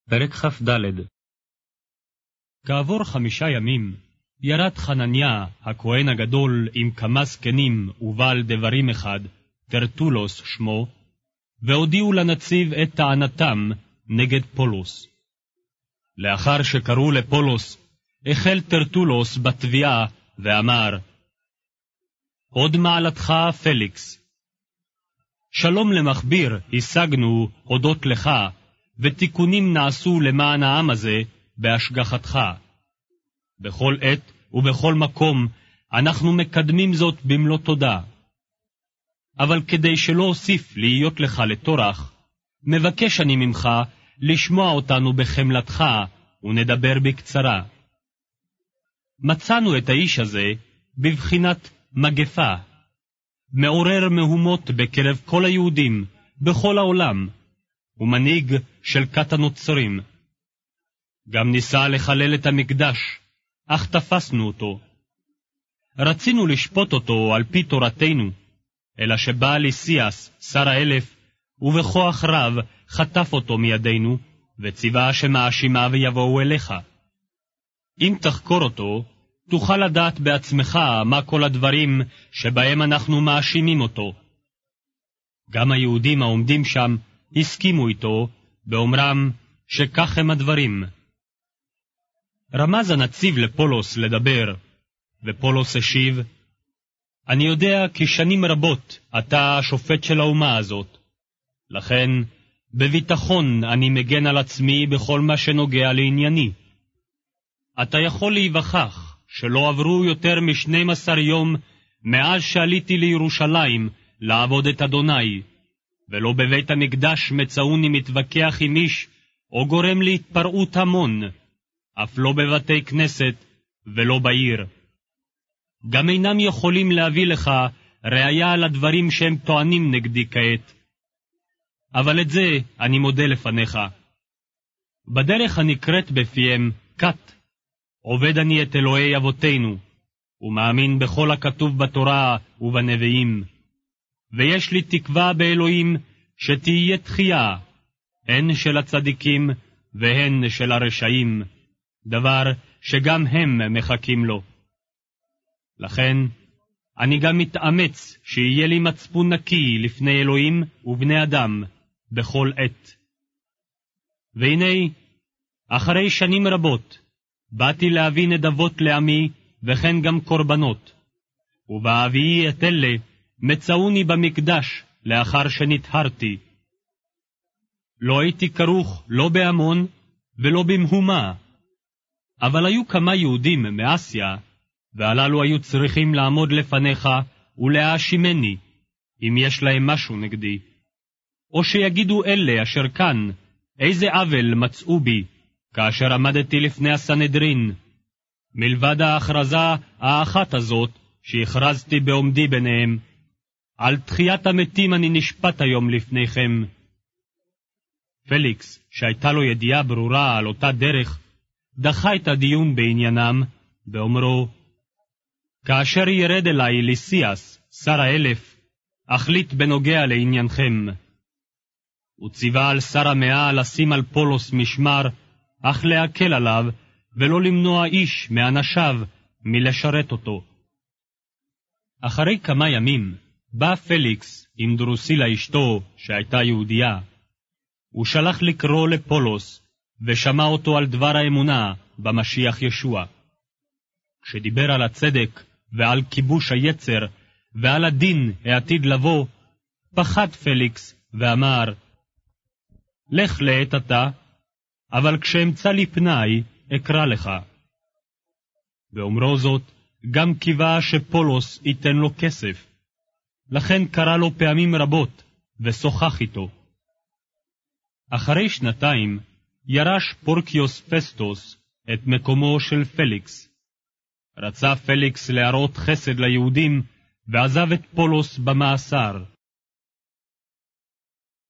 פרק כ"ד. כעבור 5 ימים, ירד חנניה, הכהן הגדול, עם כמה זקנים ובעל דברים אחד, טרטולוס שמו, והודיעו לנציב את טענתם נגד פולוס. לאחר שקראו לפולוס, החל טרטולוס בתביעה ואמר, עוד מעלתך פליקס, שלום למכביר השגנו הודות לך, ותיקונים נעשו למען העם הזה בהשגחתך. בכל עת ובכל מקום אנחנו מקדמים זאת במלוא תודה. אבל כדי שלא אוסיף להיות לך לטורח, מבקש אני ממך לשמוע אותנו בחמלתך ונדבר בקצרה. מצאנו את האיש הזה בבחינת מגפה, מעורר מהומות בקרב כל היהודים בכל העולם, ומנהיג של כת הנוצרים. גם ניסה לחלל את המקדש, אך תפסנו אותו. רצינו לשפוט אותו על פי תורתנו, אלא שבא ליסיאס, שר 1000, ובכוח רב חטף אותו מידינו, וציווה שמאשימיו יבואו אליך. אם תחקור אותו, תוכל לדעת בעצמך מה כל הדברים שבהם אנחנו מאשימים אותו. גם היהודים העומדים שם הסכימו איתו, באומרם שכך הם הדברים. רמז הנציב לפולוס לדבר, ופולוס השיב, אני יודע כי שנים רבות אתה השופט של האומה הזאת, לכן בביטחון אני מגן על עצמי בכל מה שנוגע לענייני. אתה יכול להיווכח שלא עברו יותר מ12 יום מאז שעליתי לירושלים לעבוד את אדוני, ולא בבית המקדש מצאוני מתווכח עם איש, או גורם להתפרעות המון, אף לא בבתי כנסת ולא בעיר. גם אינם יכולים להביא לך ראיה על הדברים שהם טוענים נגדי כעת. אבל את זה אני מודה לפניך. בדרך הנקראת בפיהם כת, עובד אני את אלוהי אבותינו, ומאמין בכל הכתוב בתורה ובנביאים. ויש לי תקווה באלוהים שתהיה תחייה, הן של הצדיקים והן של הרשעים, דבר שגם הם מחכים לו. לכן אני גם מתאמץ שיהיה לי מצפון נקי לפני אלוהים ובני אדם בכל עת. והנה, אחרי שנים רבות, באתי להביא נדבות לעמי וכן גם קורבנות, ובהביאי את אלה מצאוני במקדש לאחר שנטהרתי. לא הייתי כרוך לא בהמון ולא במהומה, אבל היו כמה יהודים מאסיה, והללו היו צריכים לעמוד לפניך ולהאשימני, אם יש להם משהו נגדי. או שיגידו אלה אשר כאן, איזה עוול מצאו בי, כאשר עמדתי לפני הסנהדרין, מלבד ההכרזה האחת הזאת שהכרזתי בעומדי ביניהם, על תחיית המתים אני נשפט היום לפניכם. פליקס, שהייתה לו ידיעה ברורה על אותה דרך, דחה את הדיון בעניינם, באומרו, כאשר ירד אליי ליסיאס, שר 1000, אחליט בנוגע לעניינכם. הוא ציווה על שר 100 לשים על פולוס משמר, אך להקל עליו, ולא למנוע איש מאנשיו מלשרת אותו. אחרי כמה ימים, בא פליקס עם דרוסילה אשתו, שהייתה יהודייה. הוא שלח לקרוא לפולוס, ושמע אותו על דבר האמונה במשיח ישוע. כשדיבר על הצדק ועל כיבוש היצר ועל הדין העתיד לבוא, פחד פליקס ואמר, לך לעת עתה, אבל כשאמצא לי פנאי אקרא לך. ואומרו זאת, גם קיווה שפולוס ייתן לו כסף. לכן קרא לו פעמים רבות, ושוחח איתו. אחרי 2 ירש פורקיוס פסטוס את מקומו של פליקס. רצה פליקס להראות חסד ליהודים, ועזב את פולוס במאסר.